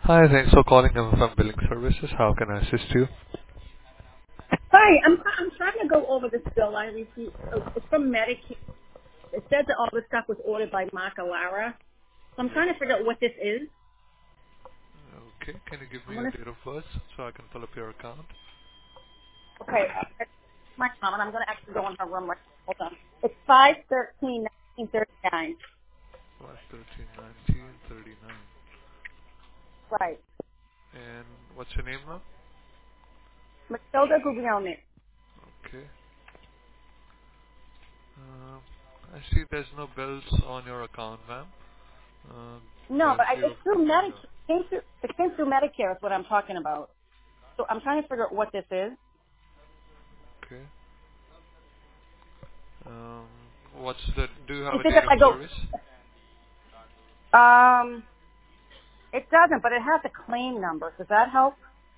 Hi, thanks for calling MFM Billing Services. How can I assist you? Hi, I'm trying to go over this bill I received. It's from Medicare. It said that all this stuff was ordered by Mark Alara. So I'm Yep. trying to figure out what this is. Okay, can you give I me your want to. date of birth so I can pull up your account? Okay, my mom, and I'm going to actually go in her room. Hold on. It's 5/13/1939. 5/13/1939. Right. And what's your name, ma'am? Matilda Guglielmi. Okay. Um, I see there's no bills on your account, ma'am. No, There's but zero. it's through Yeah. Medicare. It came through Medicare is what I'm talking about. So I'm trying to figure out what this is. Okay. Um, what's the? Do you have You a think date if of I go, service? it doesn't, but it has a claim number. Does that help?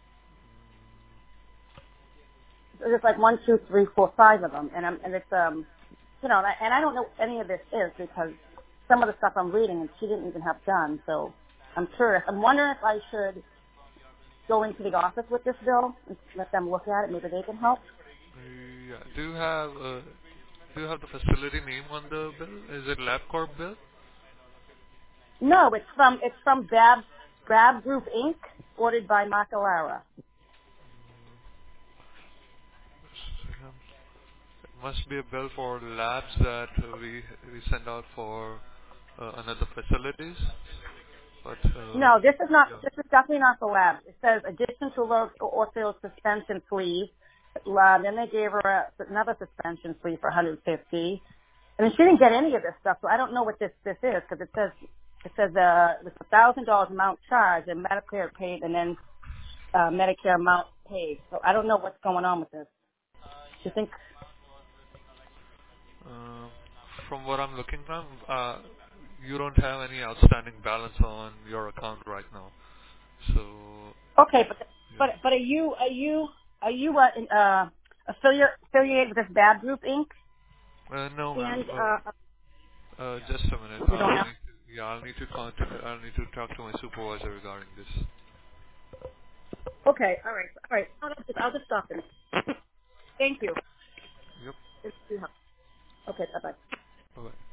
There's like one, two, three, four, five of them, and it's and I don't know what any of this is because some of the stuff I'm reading and she didn't even have done. So I'm curious. I'm wondering if I should go into the office with this bill and let them look at it. Maybe they can help. Yeah. Do you have the facility name on the bill? Is it LabCorp bill? No, it's from Bab Group Inc. ordered by Macalara. It must be a bill for labs that we send out for another facilities. But No, this is not. yeah. This is definitely not the lab. It says addition to low ortho suspension sleeve. Then they gave her another suspension sleeve for 150. I mean, she didn't get any of this stuff, so I don't know what this is because it says it's $1,000 amount charged and Medicare paid, and then Medicare amount paid. So I don't know what's going on with this. Do you think? Uh, from what I'm looking from, you don't have any outstanding balance on your account right now. So Okay, yeah. but are you affiliated with this Bad Group Inc. No, ma'am. And Just a minute. you don't know? I'll need to contact. I'll need to talk to my supervisor regarding this. Okay, all right. I'll just stop it. Thank you. Yep. Okay, bye bye. Bye.